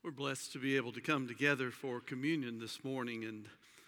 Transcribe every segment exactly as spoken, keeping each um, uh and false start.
We're blessed to be able to come together for communion this morning, and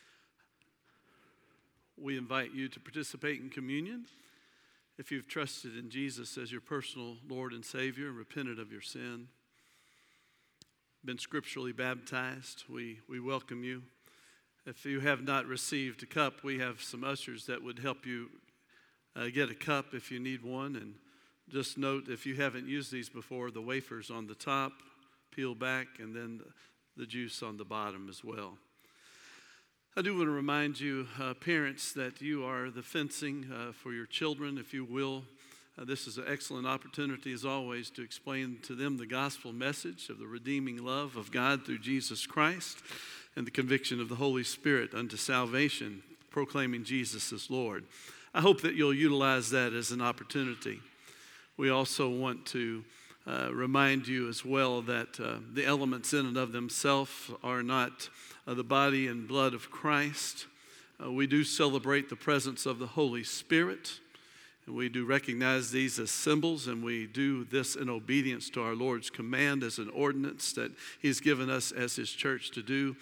we invite you to participate in communion. If you've trusted in Jesus as your personal Lord and Savior, repented of your sin, been scripturally baptized, we, we welcome you. If you have not received a cup, we have some ushers that would help you uh, get a cup if you need one. And just note, if you haven't used these before, the wafers on the top, peel back, and then the juice on the bottom as well. I do want to remind you, uh, parents, that you are the fencing uh, for your children, if you will. Uh, this is an excellent opportunity, as always, to explain to them the gospel message of the redeeming love of God through Jesus Christ and the conviction of the Holy Spirit unto salvation, proclaiming Jesus as Lord. I hope that you'll utilize that as an opportunity. We also want to Uh, remind you as well that uh, the elements in and of themselves are not uh, the body and blood of Christ. Uh, we do celebrate the presence of the Holy Spirit, and we do recognize these as symbols, and we do this in obedience to our Lord's command as an ordinance that He's given us as His church to do.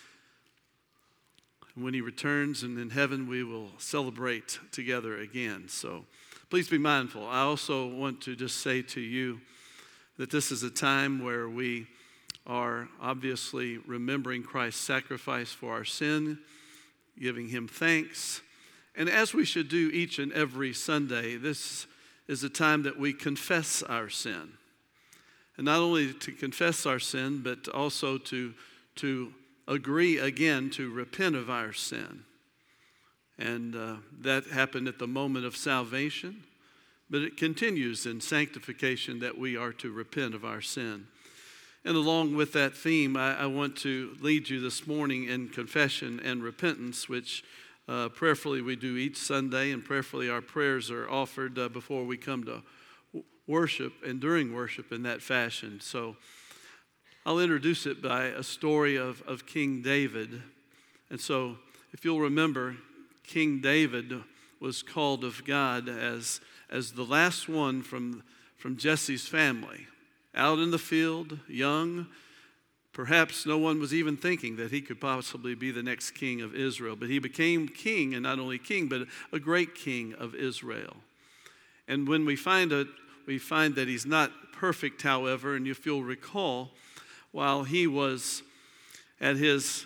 And when He returns and in heaven, we will celebrate together again. So please be mindful. I also want to just say to you that this is a time where we are obviously remembering Christ's sacrifice for our sin, giving Him thanks. And as we should do each and every Sunday, this is a time that we confess our sin. And not only to confess our sin, but also to, to agree again to repent of our sin. And uh, that happened at the moment of salvation. But it continues in sanctification that we are to repent of our sin. And along with that theme, I, I want to lead you this morning in confession and repentance, which uh, prayerfully we do each Sunday, and prayerfully our prayers are offered uh, before we come to worship and during worship in that fashion. So I'll introduce it by a story of, of King David. And so if you'll remember, King David was called of God as as the last one from, from Jesse's family, out in the field, young. Perhaps no one was even thinking that he could possibly be the next king of Israel. But he became king, and not only king, but a great king of Israel. And when we find it, we find that he's not perfect, however, and if you'll recall, while he was at his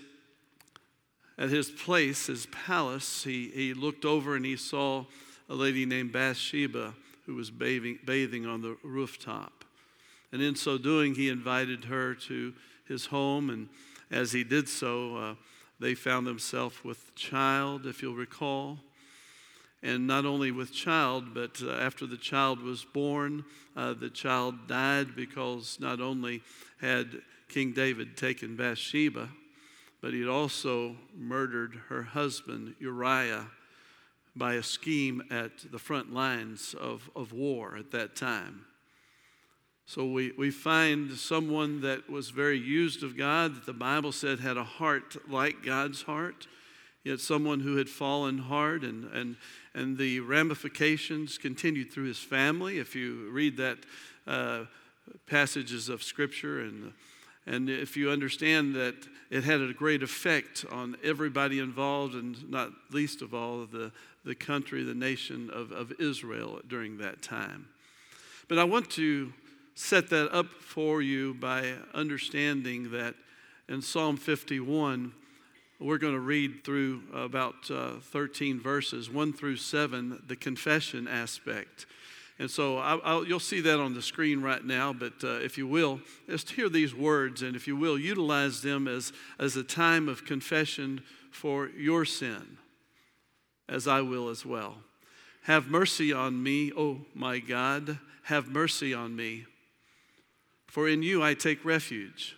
at his place, his palace, he, he looked over and he saw a lady named Bathsheba who was bathing, bathing on the rooftop. And in so doing, he invited her to his home. And as he did so, uh, they found themselves with child, if you'll recall. And not only with child, but uh, after the child was born, uh, the child died because not only had King David taken Bathsheba, but he had also murdered her husband, Uriah, by a scheme at the front lines of, of war at that time. So we, we find someone that was very used of God, that the Bible said had a heart like God's heart, yet someone who had fallen hard, and, and, and the ramifications continued through his family. If you read that uh, passages of Scripture, and and if you understand that it had a great effect on everybody involved, and not least of all the, the country, the nation of, of Israel during that time. But I want to set that up for you by understanding that in Psalm fifty-one, we're going to read through about uh, thirteen verses, one through seven, the confession aspect. And so I'll, I'll, you'll see that on the screen right now, but uh, if you will, just hear these words, and if you will, utilize them as, as a time of confession for your sin, as I will as well. Have mercy on me, O my God, have mercy on me, for in you I take refuge.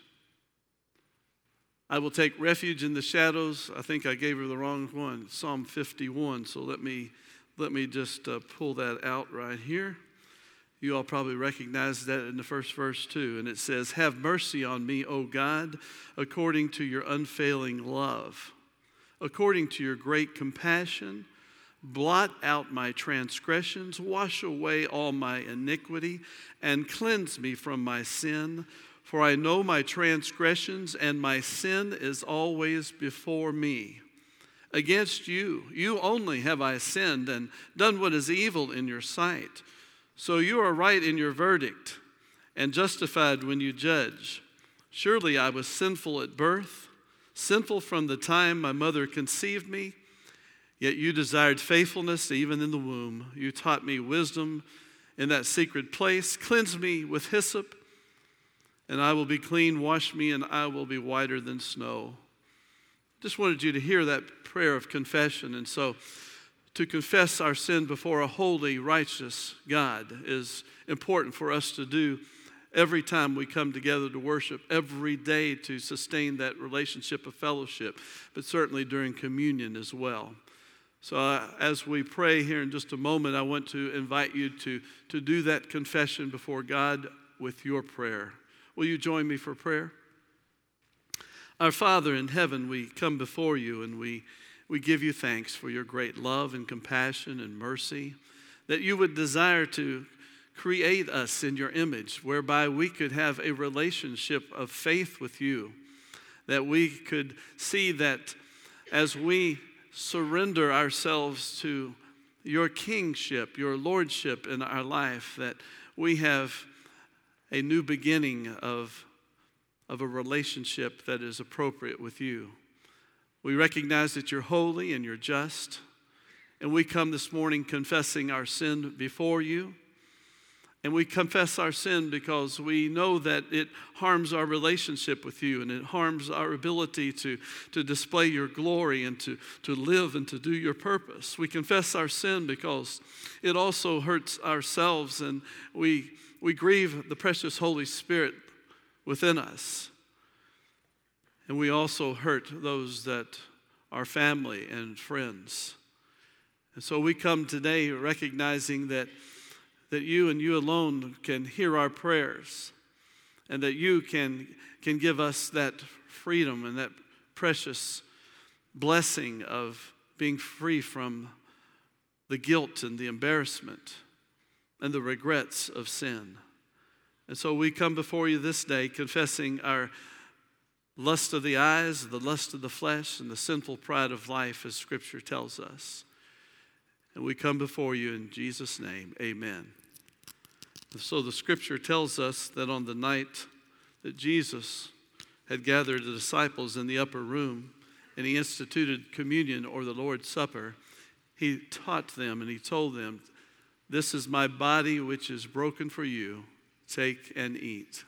I will take refuge in the shadows. I think I gave her the wrong one, Psalm fifty-one, so let me Let me just uh, pull that out right here. You all probably recognize that in the first verse too. And it says, have mercy on me, O God, according to your unfailing love. According to your great compassion, blot out my transgressions, wash away all my iniquity, and cleanse me from my sin. For I know my transgressions, and my sin is always before me. Against you, you only have I sinned and done what is evil in your sight. So you are right in your verdict and justified when you judge. Surely I was sinful at birth, sinful from the time my mother conceived me. Yet you desired faithfulness even in the womb. You taught me wisdom in that secret place. Cleanse me with hyssop, and I will be clean. Wash me, and I will be whiter than snow. Just wanted you to hear that prayer of confession. And so to confess our sin before a holy, righteous God is important for us to do every time we come together to worship, every day to sustain that relationship of fellowship, but certainly during communion as well. So uh, as we pray here in just a moment, I want to invite you to, to do that confession before God with your prayer. Will you join me for prayer? Our Father in heaven, we come before you and we, we give you thanks for your great love and compassion and mercy, that you would desire to create us in your image, whereby we could have a relationship of faith with you, that we could see that as we surrender ourselves to your kingship, your lordship in our life, that we have a new beginning of, of a relationship that is appropriate with you. We recognize that you're holy and you're just, and we come this morning confessing our sin before you. And we confess our sin because we know that it harms our relationship with you, and it harms our ability to, to display your glory and to, to live and to do your purpose. We confess our sin because it also hurts ourselves, and we, we grieve the precious Holy Spirit within us. And we also hurt those that are family and friends. And so we come today recognizing that that you and you alone can hear our prayers, and that you can, can give us that freedom and that precious blessing of being free from the guilt and the embarrassment and the regrets of sin. And so we come before you this day confessing our lust of the eyes, the lust of the flesh, and the sinful pride of life, as Scripture tells us. And we come before you in Jesus' name, amen. So the Scripture tells us that on the night that Jesus had gathered the disciples in the upper room and he instituted communion, or the Lord's Supper, he taught them and he told them, "This is my body which is broken for you. Take and eat."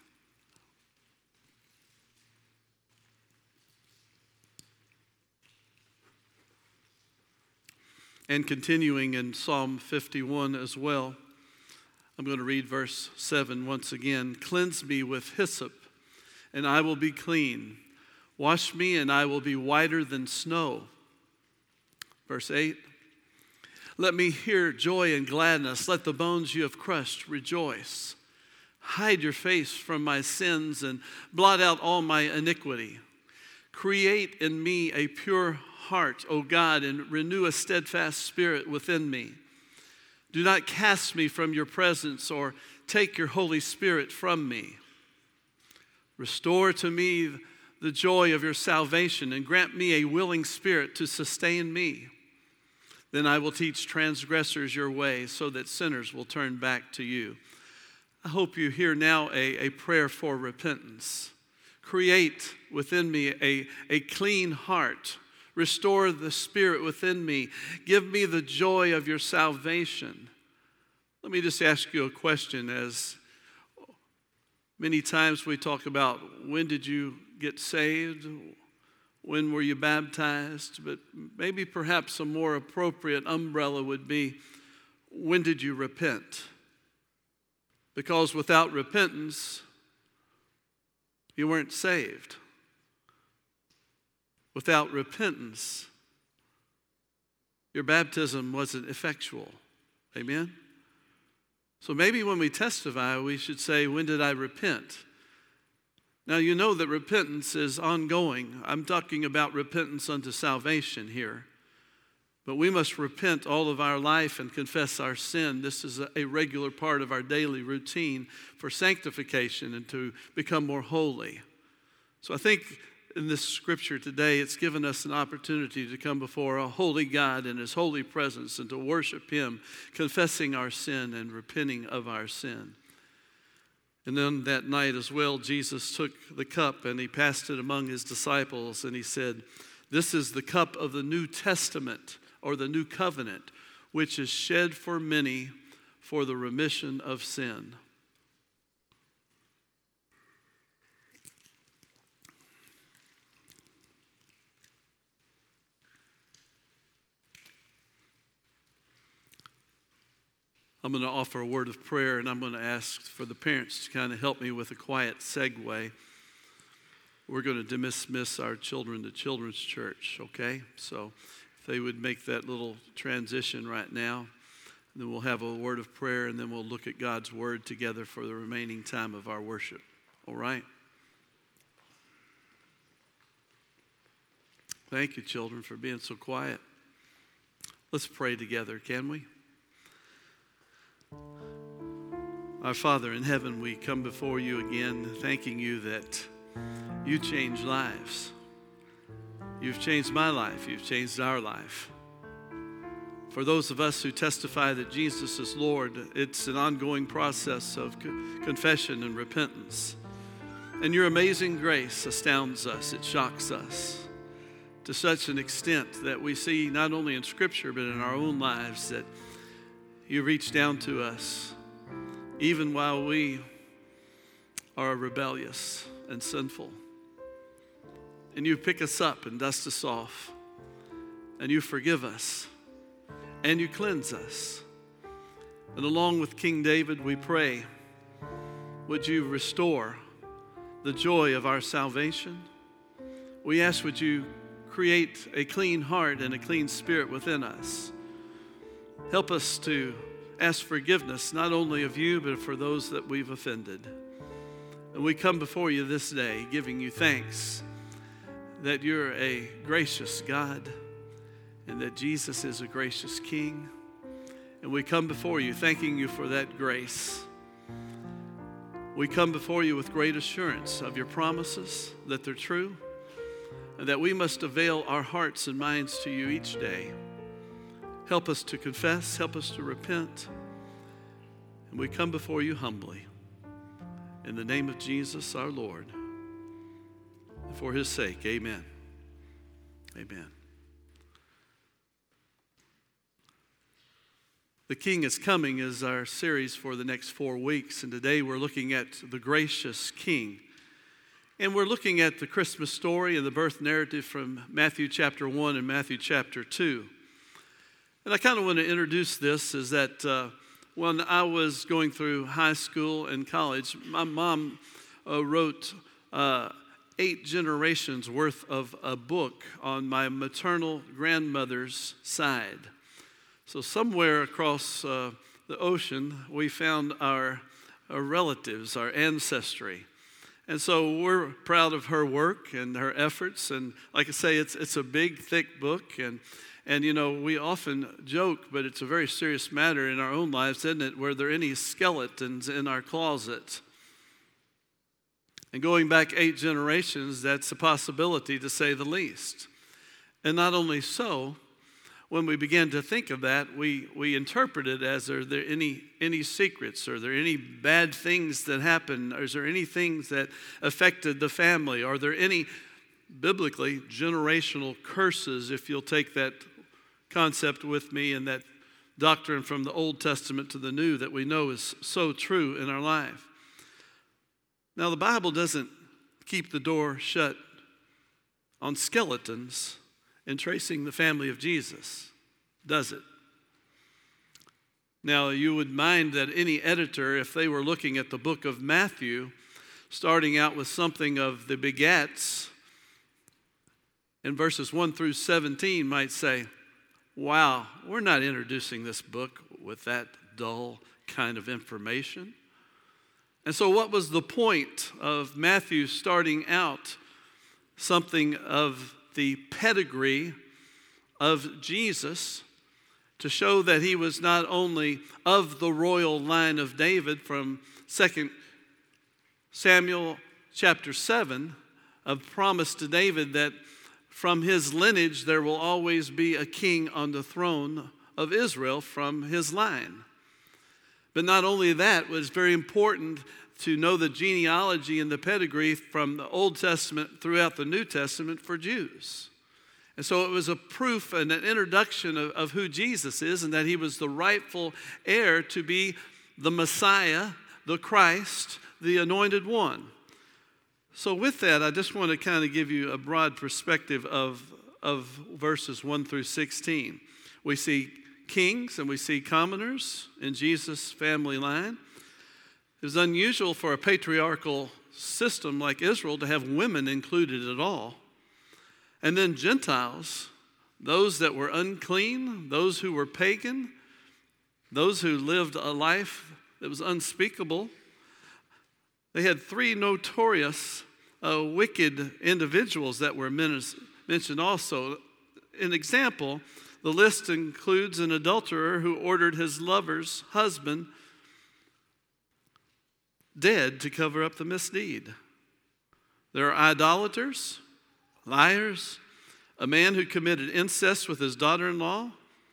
And continuing in Psalm fifty-one as well, I'm going to read verse seven once again. "Cleanse me with hyssop, and I will be clean. Wash me, and I will be whiter than snow." Verse eight. "Let me hear joy and gladness. Let the bones you have crushed rejoice. Hide your face from my sins and blot out all my iniquity. Create in me a pure heart, O God, and renew a steadfast spirit within me. Do not cast me from your presence or take your Holy Spirit from me. Restore to me the joy of your salvation and grant me a willing spirit to sustain me. Then I will teach transgressors your way so that sinners will turn back to you." I hope you hear now a, a prayer for repentance. Create within me a, a clean heart. Restore the spirit within me. Give me the joy of your salvation. Let me just ask you a question. As many times we talk about, when did you get saved? When were you baptized? But maybe perhaps a more appropriate umbrella would be, when did you repent? Because without repentance, you weren't saved. Without repentance, your baptism wasn't effectual. Amen? So maybe when we testify, we should say, when did I repent? Now, you know that repentance is ongoing. I'm talking about repentance unto salvation here. But we must repent all of our life and confess our sin. This is a regular part of our daily routine for sanctification and to become more holy. So I think in this scripture today, it's given us an opportunity to come before a holy God in his holy presence and to worship him, confessing our sin and repenting of our sin. And then that night as well, Jesus took the cup and he passed it among his disciples and he said, "This is the cup of the New Testament, or the new covenant, which is shed for many for the remission of sin." I'm going to offer a word of prayer, and I'm going to ask for the parents to kind of help me with a quiet segue. We're going to dismiss our children to Children's Church, okay? So if they would make that little transition right now, and then we'll have a word of prayer, and then we'll look at God's word together for the remaining time of our worship, all right? Thank you, children, for being so quiet. Let's pray together, can we? Our Father in heaven, we come before you again, thanking you that you change lives. You've changed my life. You've changed our life. For those of us who testify that Jesus is Lord, it's an ongoing process of confession and repentance. And your amazing grace astounds us. It shocks us to such an extent that we see not only in Scripture but in our own lives that you reach down to us even while we are rebellious and sinful. And you pick us up and dust us off. And you forgive us. And you cleanse us. And along with King David, we pray, would you restore the joy of our salvation? We ask, would you create a clean heart and a clean spirit within us? Help us to ask forgiveness, not only of you, but for those that we've offended. And we come before you this day, giving you thanks that you're a gracious God and that Jesus is a gracious King. And we come before you, thanking you for that grace. We come before you with great assurance of your promises, that they're true, and that we must avail our hearts and minds to you each day. Help us to confess, help us to repent. And we come before you humbly. In the name of Jesus our Lord. And for his sake, amen. Amen. The King is Coming is our series for the next four weeks. And today we're looking at the gracious King. And we're looking at the Christmas story and the birth narrative from Matthew chapter one and Matthew chapter two. And I kind of want to introduce this is that uh, when I was going through high school and college, my mom uh, wrote uh, eight generations worth of a book on my maternal grandmother's side. So somewhere across uh, the ocean, we found our, our relatives, our ancestry. And so we're proud of her work and her efforts. And like I say, it's it's a big, thick book. And And, you know, we often joke, but it's a very serious matter in our own lives, isn't it? Were there any skeletons in our closet? And going back eight generations, that's a possibility to say the least. And not only so, when we began to think of that, we, we interpret it as, are there any, any secrets? Are there any bad things that happened? Is there any things that affected the family? Are there any, biblically, generational curses, if you'll take that concept with me and that doctrine from the Old Testament to the New that we know is so true in our life. Now, the Bible doesn't keep the door shut on skeletons in tracing the family of Jesus, does it? Now, you would mind that any editor, if they were looking at the book of Matthew, starting out with something of the begats, in verses one through seventeen might say, wow, we're not introducing this book with that dull kind of information. And so what was the point of Matthew starting out something of the pedigree of Jesus to show that he was not only of the royal line of David from Second Samuel chapter seven, of promise to David that from his lineage there will always be a king on the throne of Israel from his line. But not only that, it was very important to know the genealogy and the pedigree from the Old Testament throughout the New Testament for Jews. And so it was a proof and an introduction of, of who Jesus is and that he was the rightful heir to be the Messiah, the Christ, the Anointed One. So with that, I just want to kind of give you a broad perspective of, of verses one through sixteen. We see kings and we see commoners in Jesus' family line. It was unusual for a patriarchal system like Israel to have women included at all. And then Gentiles, those that were unclean, those who were pagan, those who lived a life that was unspeakable. They had three notorious uh, wicked individuals that were mentioned also. An example, the list includes an adulterer who ordered his lover's husband dead to cover up the misdeed. There are idolaters, liars, a man who committed incest with his daughter-in-law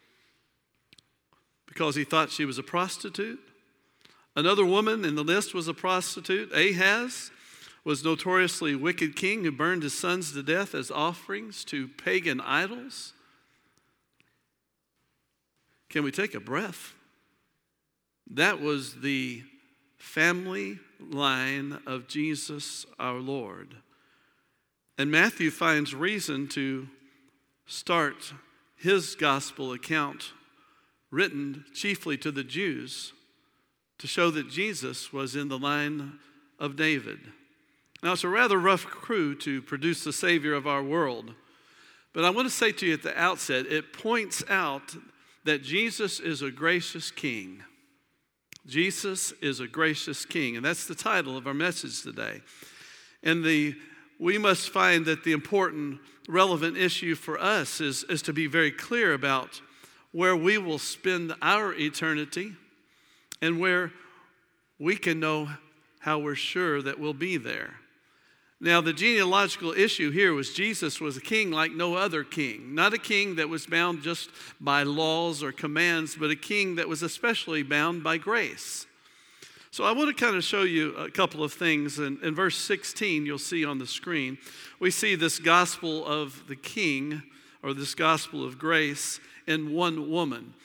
because he thought she was a prostitute. Another woman in the list was a prostitute. Ahaz was notoriously wicked king who burned his sons to death as offerings to pagan idols. Can we take a breath? That was the family line of Jesus our Lord. And Matthew finds reason to start his gospel account, written chiefly to the Jews, to show that Jesus was in the line of David. Now, it's a rather rough crew to produce the Savior of our world. But I want to say to you at the outset, it points out that Jesus is a gracious king. Jesus is a gracious king, and that's the title of our message today. And the we must find that the important, relevant issue for us is, is to be very clear about where we will spend our eternity and where we can know how we're sure that we'll be there. Now, the genealogical issue here was Jesus was a king like no other king. Not a king that was bound just by laws or commands, but a king that was especially bound by grace. So I want to kind of show you a couple of things. In, in verse sixteen, you'll see on the screen, we see this gospel of the king, or this gospel of grace, in one woman.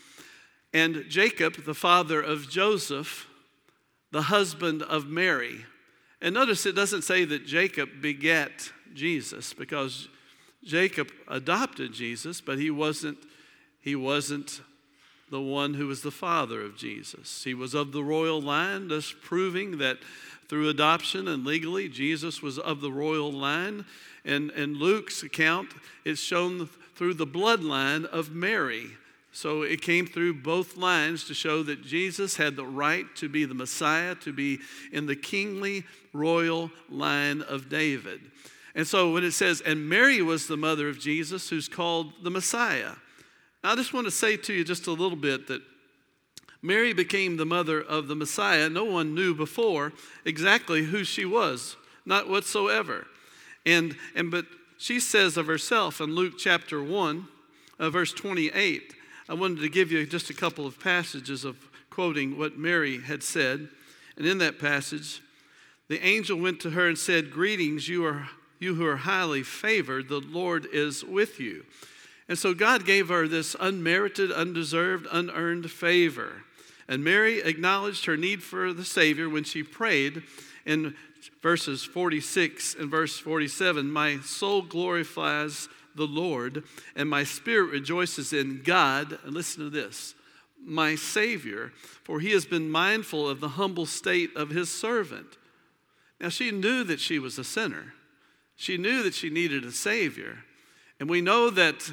And Jacob, the father of Joseph, the husband of Mary. And notice it doesn't say that Jacob begat Jesus, because Jacob adopted Jesus, but he wasn't, he wasn't the one who was the father of Jesus. He was of the royal line, thus proving that through adoption and legally, Jesus was of the royal line. And in Luke's account, it's shown through the bloodline of Mary. So it came through both lines to show that Jesus had the right to be the Messiah, to be in the kingly royal line of David. And so when it says, and Mary was the mother of Jesus, who's called the Messiah. I just want to say to you just a little bit that Mary became the mother of the Messiah. No one knew before exactly who she was, not whatsoever. And, and but she says of herself in Luke chapter one, uh, verse twenty-eight, I wanted to give you just a couple of passages of quoting what Mary had said. And in that passage, the angel went to her and said, "Greetings, you are you who are highly favored, the Lord is with you." And so God gave her this unmerited, undeserved, unearned favor. And Mary acknowledged her need for the Savior when she prayed in verses forty-six and verse forty-seven, "My soul glorifies the Lord, and my spirit rejoices in God," and listen to this, "my Savior, for he has been mindful of the humble state of his servant." Now, she knew that she was a sinner. She knew that she needed a Savior. And we know that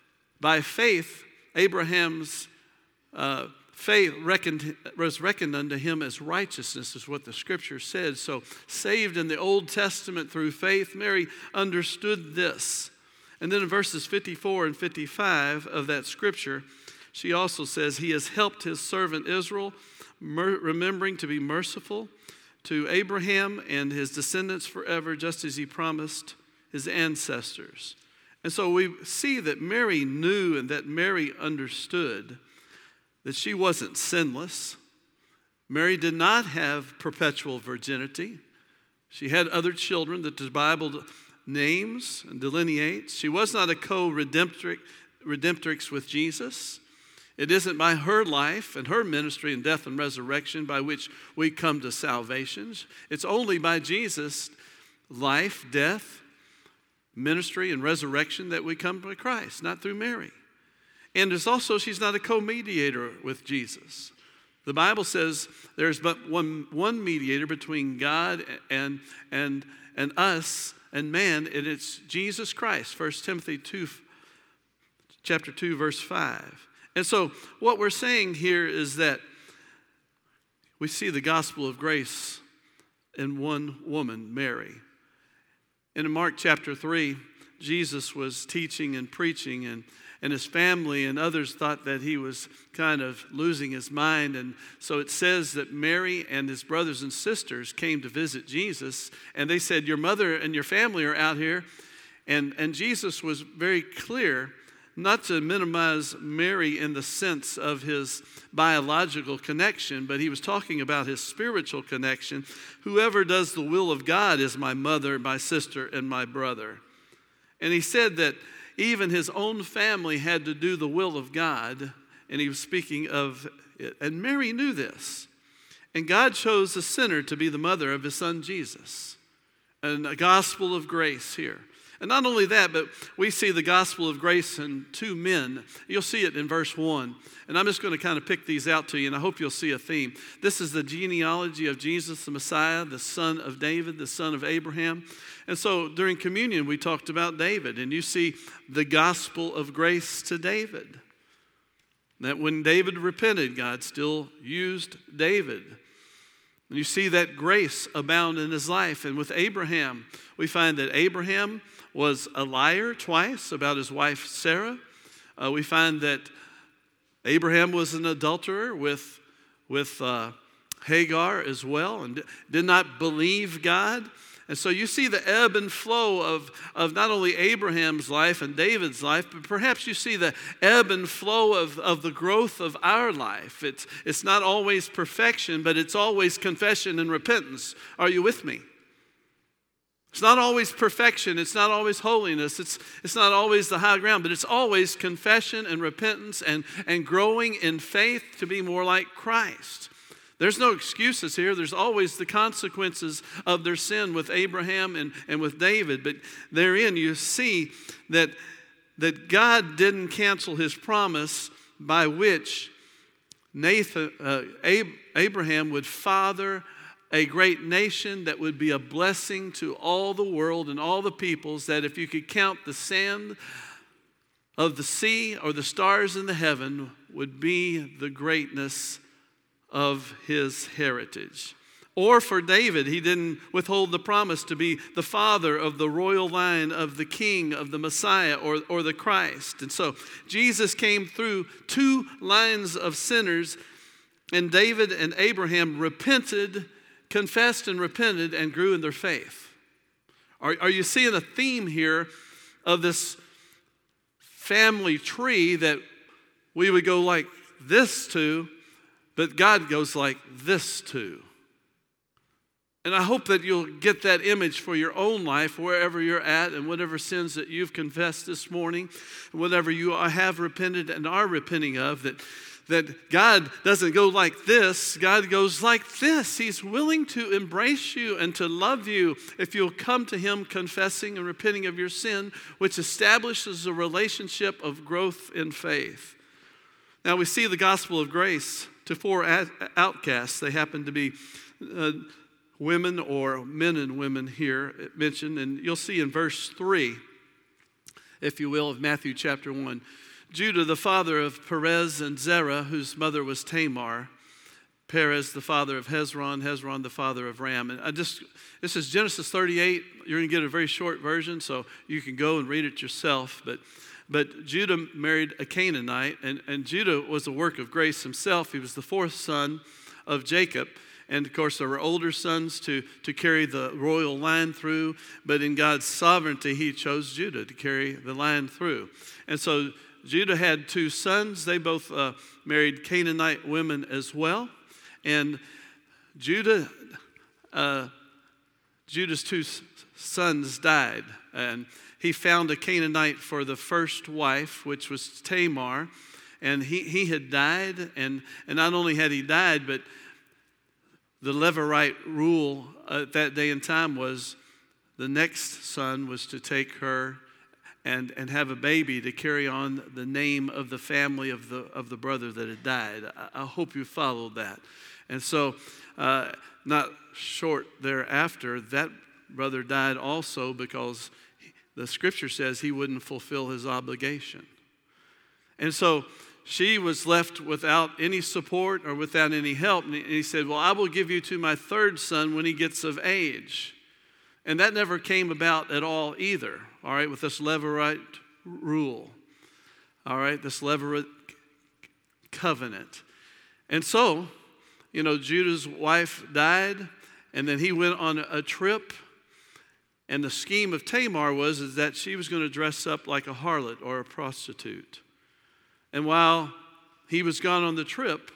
by faith, Abraham's uh, faith reckoned, was reckoned unto him as righteousness, is what the scripture said. So saved in the Old Testament through faith, Mary understood this. And then in verses fifty-four and fifty-five of that scripture, she also says, he has helped his servant Israel, mer- remembering to be merciful to Abraham and his descendants forever, just as he promised his ancestors. And so we see that Mary knew and that Mary understood that she wasn't sinless. Mary did not have perpetual virginity. She had other children that the Bible names and delineates. She was not a co-redemptrix redemptrix with Jesus. It isn't by her life and her ministry and death and resurrection by which we come to salvation. It's only by Jesus' life, death, ministry, and resurrection that we come to Christ, not through Mary. And there's also, she's not a co-mediator with Jesus. The Bible says there's but one, one mediator between God and, and, and us and man, and it's Jesus Christ. First Timothy two, chapter two, verse five. And so what we're saying here is that we see the gospel of grace in one woman, Mary. And in Mark chapter three, Jesus was teaching and preaching, and, and his family and others thought that he was kind of losing his mind. And so it says that Mary and his brothers and sisters came to visit Jesus, and they said, your mother and your family are out here. And, and Jesus was very clear not to minimize Mary in the sense of his biological connection, but he was talking about his spiritual connection. Whoever does the will of God is my mother, my sister, and my brother. And he said that even his own family had to do the will of God, and he was speaking of it. And Mary knew this. And God chose a sinner to be the mother of his son Jesus. And a gospel of grace here. And not only that, but we see the gospel of grace in two men. You'll see it in verse one. And I'm just going to kind of pick these out to you, and I hope you'll see a theme. This is the genealogy of Jesus, the Messiah, the son of David, the son of Abraham. And so during communion, we talked about David, and you see the gospel of grace to David. That when David repented, God still used David. And you see that grace abound in his life. And with Abraham, we find that Abraham was a liar twice about his wife Sarah. Uh, we find that Abraham was an adulterer with, with uh, Hagar as well, and did not believe God. And so you see the ebb and flow of, of not only Abraham's life and David's life, but perhaps you see the ebb and flow of, of the growth of our life. It's, it's not always perfection, but it's always confession and repentance. Are you with me? It's not always perfection. It's not always holiness. It's, it's not always the high ground, but it's always confession and repentance and, and growing in faith to be more like Christ. There's no excuses here. There's always the consequences of their sin with Abraham and, and with David. But therein you see that, that God didn't cancel his promise by which Nathan, uh, Ab- Abraham would father a great nation that would be a blessing to all the world and all the peoples, that if you could count the sand of the sea or the stars in the heaven, would be the greatness of his heritage. Or for David, he didn't withhold the promise to be the father of the royal line of the king, of the Messiah, or, or the Christ. And so Jesus came through two lines of sinners, and David and Abraham repented, confessed and repented, and grew in their faith. Are, are you seeing a theme here of this family tree that we would go like this to, but God goes like this to? And I hope that you'll get that image for your own life, wherever you're at, and whatever sins that you've confessed this morning, and whatever you have repented and are repenting of, that That God doesn't go like this, God goes like this. He's willing to embrace you and to love you if you'll come to him confessing and repenting of your sin, which establishes a relationship of growth in faith. Now we see the gospel of grace to four outcasts. They happen to be uh, women or men and women here mentioned, and you'll see in verse three, if you will, of Matthew chapter one. Judah, the father of Perez and Zerah, whose mother was Tamar, Perez, the father of Hezron, Hezron, the father of Ram. And I just, this is Genesis thirty-eight. You're going to get a very short version, so you can go and read it yourself. But, but Judah married a Canaanite, and, and Judah was a work of grace himself. He was the fourth son of Jacob. And, of course, there were older sons to, to carry the royal line through. But in God's sovereignty, he chose Judah to carry the line through. And so Judah had two sons. They both uh, married Canaanite women as well. And Judah, uh, Judah's two sons died. And he found a Canaanite for the first wife, which was Tamar. And he, he had died. And, and not only had he died, but the Levirate rule at that day and time was the next son was to take her and, and have a baby to carry on the name of the family of the, of the brother that had died. I, I hope you followed that. And so, uh, not short thereafter, that brother died also because the scripture says he wouldn't fulfill his obligation. And so, she was left without any support or without any help. And he said, well, I will give you to my third son when he gets of age. And that never came about at all either, all right, with this Levirate rule, all right, this Levirate covenant. And so, you know, Judah's wife died, and then he went on a trip. And the scheme of Tamar was is that she was going to dress up like a harlot or a prostitute. And while he was gone on the trip,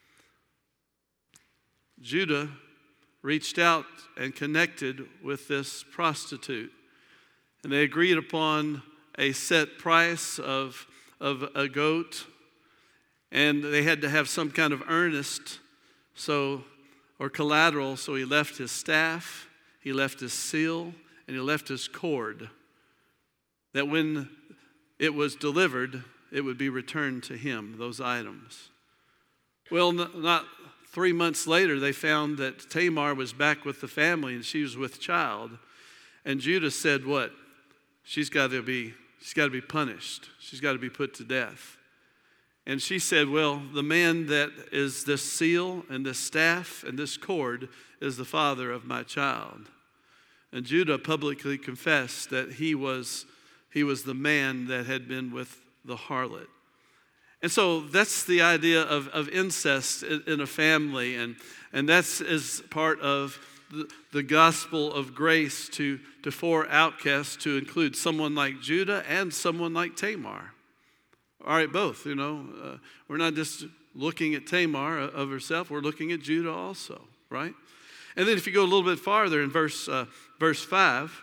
Judah reached out and connected with this prostitute. And they agreed upon a set price of, of a goat. And they had to have some kind of earnest so or collateral. So he left his staff, he left his seal, and he left his cord. That when it was delivered, it would be returned to him, those items. Well, not three months later, they found that Tamar was back with the family and she was with child. And Judah said, what? She's got to be, she's got to be punished. She's got to be put to death. And she said, well, the man that is this seal and this staff and this cord is the father of my child. And Judah publicly confessed that he was, he was the man that had been with the harlot. And so that's the idea of, of incest in, in a family. And, and that's is part of the, the gospel of grace to, to four outcasts, to include someone like Judah and someone like Tamar. All right, both, you know. Uh, we're not just looking at Tamar of herself. We're looking at Judah also, right? And then if you go a little bit farther in verse, uh, verse five,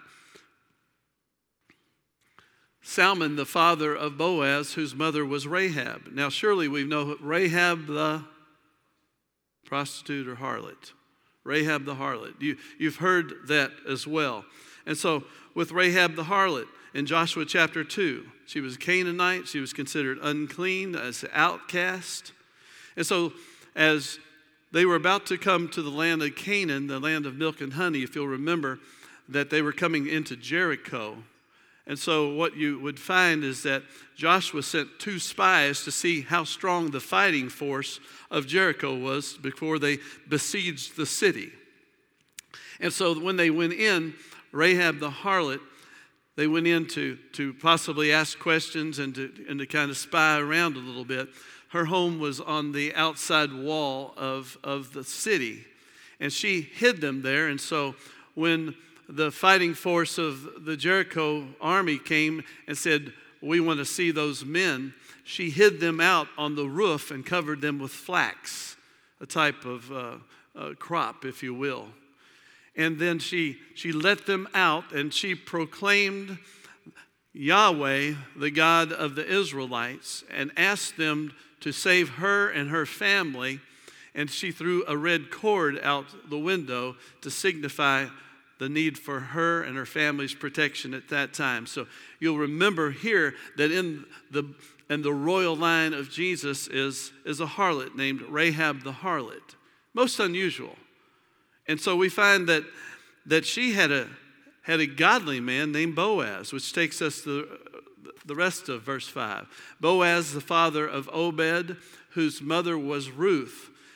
Salmon, the father of Boaz, whose mother was Rahab. Now, surely we know Rahab the prostitute or harlot. Rahab the harlot. You, you've heard that as well. And so, with Rahab the harlot, in Joshua chapter two, she was a Canaanite. She was considered unclean, as an outcast. And so, as they were about to come to the land of Canaan, the land of milk and honey, if you'll remember that they were coming into Jericho. And so what you would find is that Joshua sent two spies to see how strong the fighting force of Jericho was before they besieged the city. And so when they went in, Rahab the harlot, they went in to, to possibly ask questions and to, and to kind of spy around a little bit. Her home was on the outside wall of, of the city, and she hid them there. And so when the fighting force of the Jericho army came and said, we want to see those men, she hid them out on the roof and covered them with flax, a type of uh, uh, crop, if you will. And then she, she let them out and she proclaimed Yahweh, the God of the Israelites, and asked them to save her and her family. And she threw a red cord out the window to signify the need for her and her family's protection at that time. So you'll remember here that in the in the royal line of Jesus is, is a harlot named Rahab the harlot. Most unusual. And so we find that that she had a had a godly man named Boaz, which takes us to the rest of verse five. Boaz, the father of Obed, whose mother was Ruth.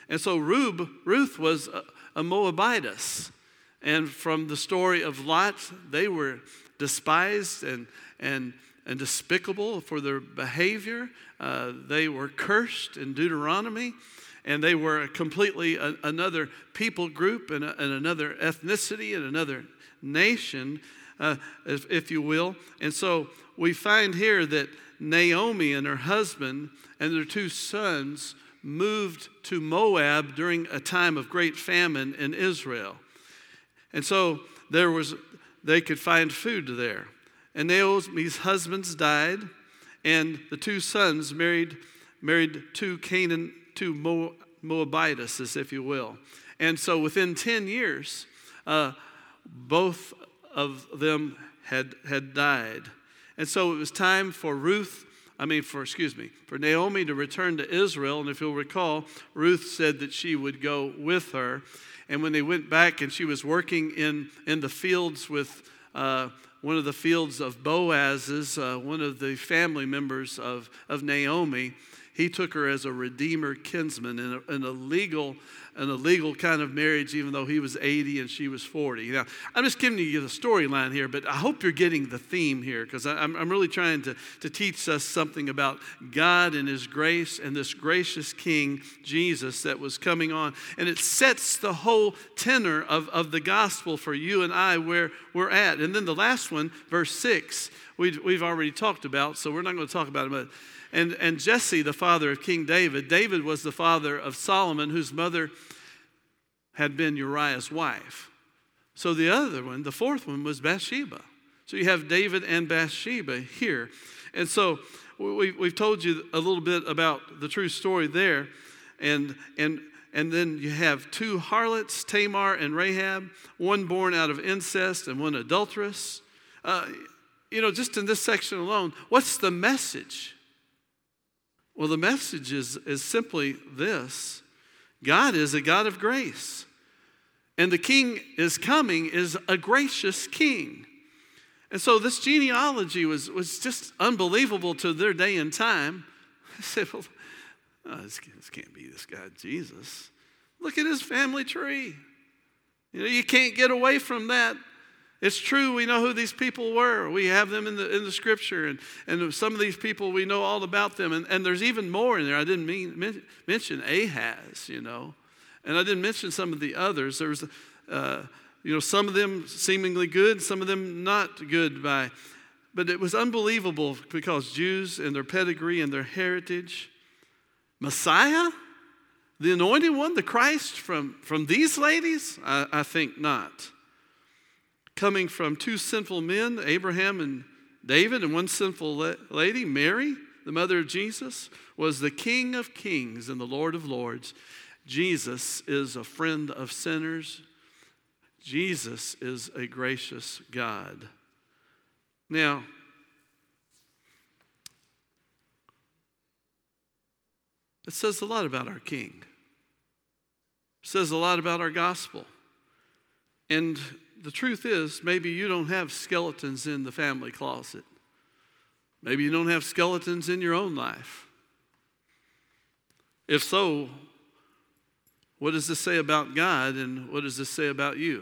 And so Rube, Ruth was a, a Moabitess. And from the story of Lot, they were despised and, and, and despicable for their behavior. Uh, they were cursed in Deuteronomy. And they were completely a, another people group and, a, and another ethnicity and another nation, uh, if, if you will. And so we find here that Naomi and her husband and their two sons moved to Moab during a time of great famine in Israel. And so there was, they could find food there. And Naomi's husbands died, and the two sons married married two Canaan, two Mo, Moabitesses, if you will. And so within ten years, uh, both of them had had died. And so it was time for Ruth, I mean, for, excuse me, for Naomi to return to Israel. And if you'll recall, Ruth said that she would go with her. And when they went back and she was working in, in the fields with uh, one of the fields of Boaz's, uh, one of the family members of, of Naomi, he took her as a redeemer kinsman in a, in a legal an illegal kind of marriage, even though he was eighty and she was forty. Now, I'm just giving you the storyline here, but I hope you're getting the theme here, because I'm, I'm really trying to, to teach us something about God and his grace and this gracious King, Jesus, that was coming on. And it sets the whole tenor of, of the gospel for you and I where we're at. And then the last one, verse six, we've, we've already talked about, so we're not going to talk about it, but And, and Jesse, the father of King David, David was the father of Solomon, whose mother had been Uriah's wife. So the other one, the fourth one, was Bathsheba. So you have David and Bathsheba here. And so we, we've told you a little bit about the true story there. And, and, and then you have two harlots, Tamar and Rahab, one born out of incest and one adulteress. Uh, you know, just in this section alone, what's the message? Well, the message is, is simply this. God is a God of grace. And the king is coming is a gracious king. And so this genealogy was, was just unbelievable to their day and time. I said, well, oh, this, this can't be this guy, Jesus. Look at his family tree. You know, you can't get away from that. It's true, we know who these people were. We have them in the in the scripture, and, and some of these people, we know all about them. And, and there's even more in there. I didn't mean, men, mention Ahaz, you know, and I didn't mention some of the others. There was, uh, you know, some of them seemingly good, some of them not good by, but it was unbelievable because Jews and their pedigree and their heritage. Messiah, the anointed one, the Christ from, from these ladies? I, I think not. Coming from two sinful men, Abraham and David, and one sinful lady, Mary, the mother of Jesus, was the King of kings and the Lord of lords. Jesus is a friend of sinners. Jesus is a gracious God. Now, it says a lot about our King. It says a lot about our gospel. And the truth is, maybe you don't have skeletons in the family closet. Maybe you don't have skeletons in your own life. If so, what does this say about God, and what does this say about you?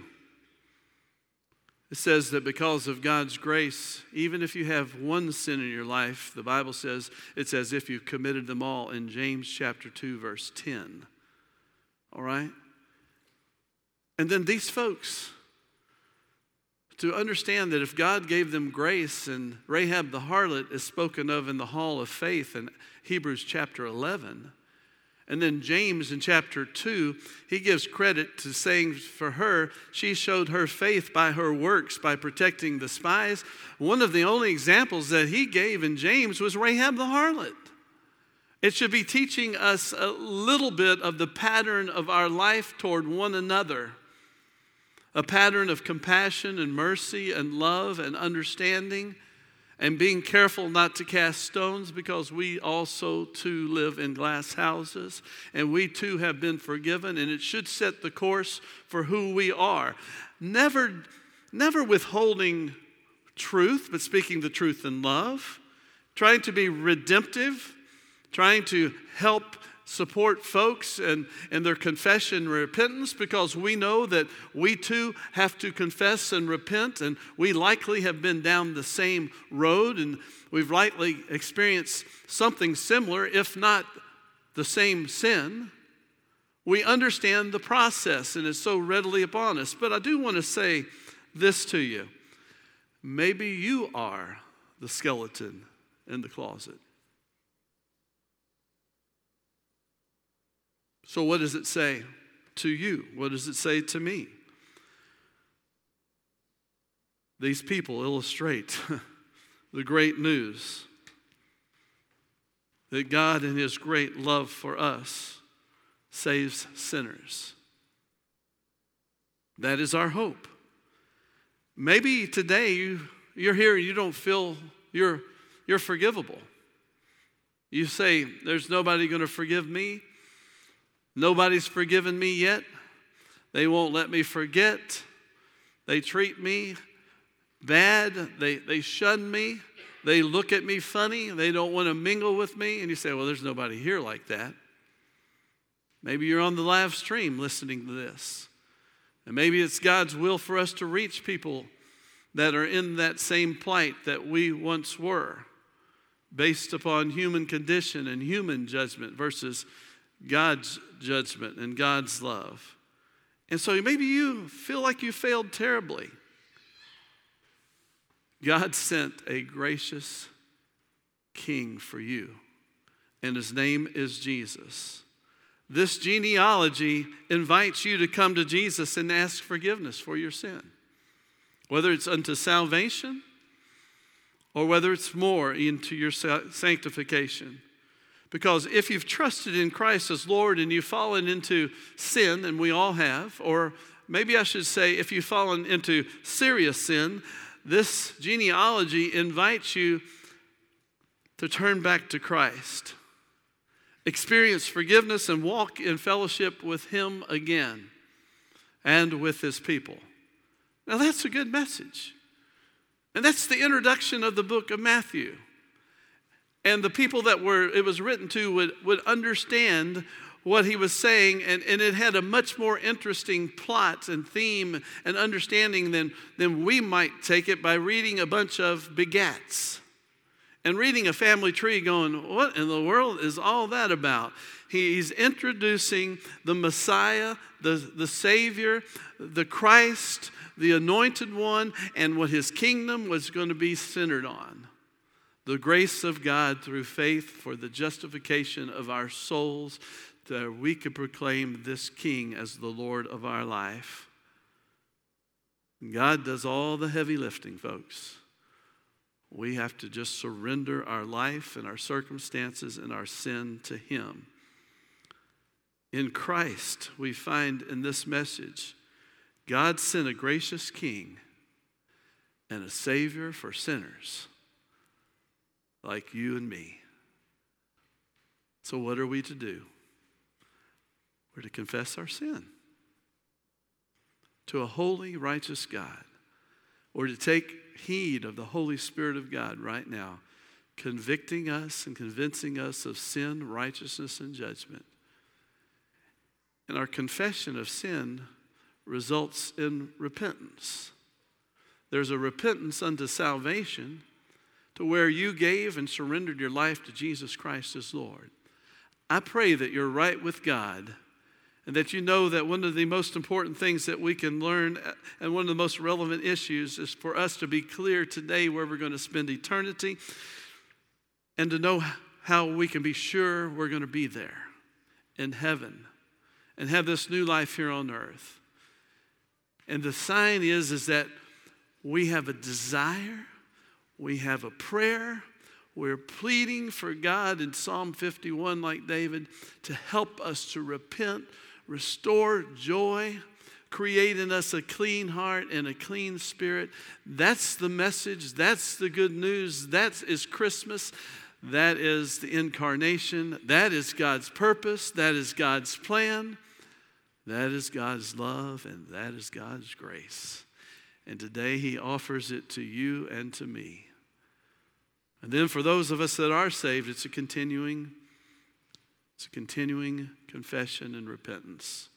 It says that because of God's grace, even if you have one sin in your life, the Bible says it's as if you've committed them all in James chapter two, verse ten. All right? And then these folks, to understand that if God gave them grace, and Rahab the harlot is spoken of in the hall of faith in Hebrews chapter eleven, and then James in chapter two, he gives credit to saying for her, she showed her faith by her works, by protecting the spies. One of the only examples that he gave in James was Rahab the harlot. It should be teaching us a little bit of the pattern of our life toward one another. A pattern of compassion and mercy and love and understanding, and being careful not to cast stones, because we also too live in glass houses, and we too have been forgiven, and it should set the course for who we are. Never, never withholding truth, but speaking the truth in love, trying to be redemptive, trying to help support folks and, and their confession and repentance, because we know that we too have to confess and repent, and we likely have been down the same road, and we've likely experienced something similar, if not the same sin. We understand the process, and it's so readily upon us. But I do want to say this to you. Maybe you are the skeleton in the closet. So what does it say to you? What does it say to me? These people illustrate the great news that God in his great love for us saves sinners. That is our hope. Maybe today you, you're here and you don't feel you're, you're forgivable. You say, there's nobody going to forgive me. Nobody's forgiven me yet. They won't let me forget. They treat me bad. They, they shun me. They look at me funny. They don't want to mingle with me. And you say, well, there's nobody here like that. Maybe you're on the live stream listening to this. And maybe it's God's will for us to reach people that are in that same plight that we once were, based upon human condition and human judgment versus God's judgment and God's love. And so maybe you feel like you failed terribly. God sent a gracious king for you, and his name is Jesus. This genealogy invites you to come to Jesus and ask forgiveness for your sin, whether it's unto salvation or whether it's more into your sanctification. Because if you've trusted in Christ as Lord and you've fallen into sin, and we all have, or maybe I should say if you've fallen into serious sin, this genealogy invites you to turn back to Christ, experience forgiveness, and walk in fellowship with him again and with his people. Now that's a good message. And that's the introduction of the book of Matthew. And the people that were it was written to would, would understand what he was saying, and, and it had a much more interesting plot and theme and understanding than, than we might take it by reading a bunch of begats and reading a family tree going, what in the world is all that about? He's introducing the Messiah, the, the Savior, the Christ, the Anointed One, and what his kingdom was going to be centered on. The grace of God through faith for the justification of our souls, that we could proclaim this King as the Lord of our life. God does all the heavy lifting, folks. We have to just surrender our life and our circumstances and our sin to him. In Christ, we find in this message, God sent a gracious King and a Savior for sinners like you and me. So what are we to do? We're to confess our sin to a holy, righteous God. Or to take heed of the Holy Spirit of God right now, convicting us and convincing us of sin, righteousness, and judgment. And our confession of sin results in repentance. There's a repentance unto salvation, to where you gave and surrendered your life to Jesus Christ as Lord. I pray that you're right with God, and that you know that one of the most important things that we can learn, and one of the most relevant issues, is for us to be clear today where we're going to spend eternity, and to know how we can be sure we're going to be there in heaven and have this new life here on earth. And the sign is, is that we have a desire, we have a prayer, we're pleading for God in Psalm fifty-one, like David, to help us to repent, restore joy, create in us a clean heart and a clean spirit. That's the message. That's the good news. That is Christmas. That is the incarnation. That is God's purpose. That is God's plan. That is God's love, and that is God's grace. And today he offers it to you and to me. And then for those of us that are saved, it's a continuing It's a continuing confession and repentance.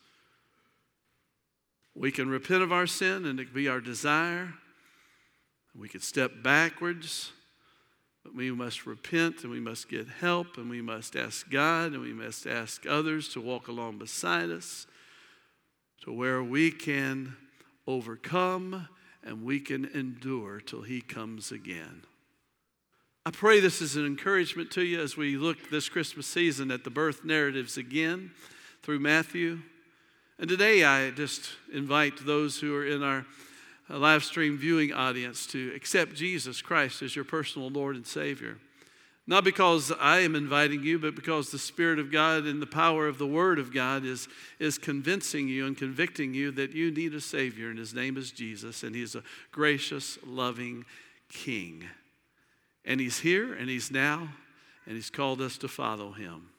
We can repent of our sin and it can be our desire. We can step backwards, but we must repent and we must get help and we must ask God and we must ask others to walk along beside us to where we can overcome and we can endure till he comes again. I pray this is an encouragement to you as we look this Christmas season at the birth narratives again through Matthew. And today I just invite those who are in our live stream viewing audience to accept Jesus Christ as your personal Lord and Savior. Not because I am inviting you, but because the Spirit of God and the power of the Word of God is, is convincing you and convicting you that you need a Savior, and his name is Jesus, and he's a gracious, loving King. And he's here, and he's now, and he's called us to follow him.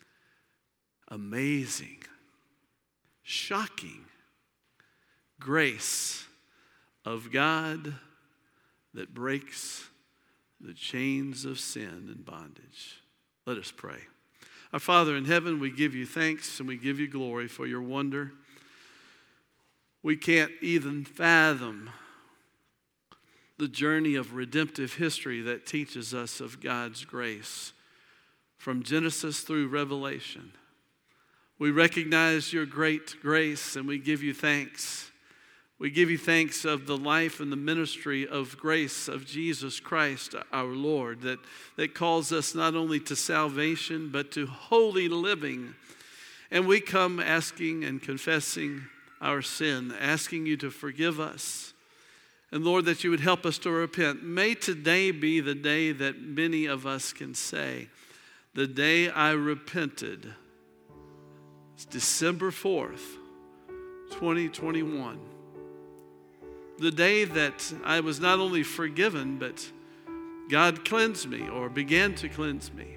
Amazing, shocking grace of God that breaks the chains of sin and bondage. Let us pray. Our Father in heaven, we give you thanks and we give you glory for your wonder. We can't even fathom the journey of redemptive history that teaches us of God's grace from Genesis through Revelation. We recognize your great grace and we give you thanks. We give you thanks of the life and the ministry of grace of Jesus Christ, our Lord, that, that calls us not only to salvation, but to holy living. And we come asking and confessing our sin, asking you to forgive us. And Lord, that you would help us to repent. May today be the day that many of us can say, the day I repented. It's December fourth, twenty twenty-one. The day that I was not only forgiven, but God cleansed me or began to cleanse me.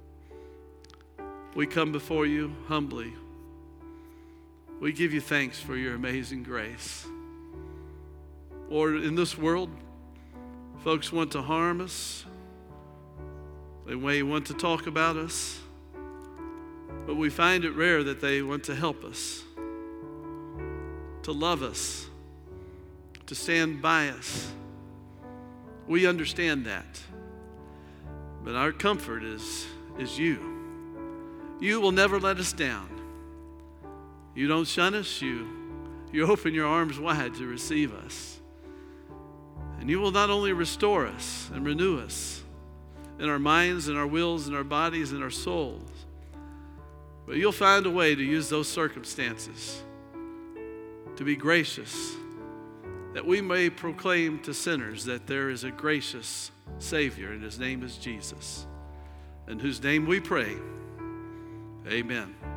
We come before you humbly. We give you thanks for your amazing grace. Lord, in this world, folks want to harm us. They may want to talk about us. But we find it rare that they want to help us, to love us, to stand by us. We understand that. But our comfort is, is you. You will never let us down. You don't shun us. You, you open your arms wide to receive us. And you will not only restore us and renew us in our minds and our wills and our bodies and our souls, but you'll find a way to use those circumstances to be gracious, that we may proclaim to sinners that there is a gracious Savior, and his name is Jesus, in whose name we pray. Amen.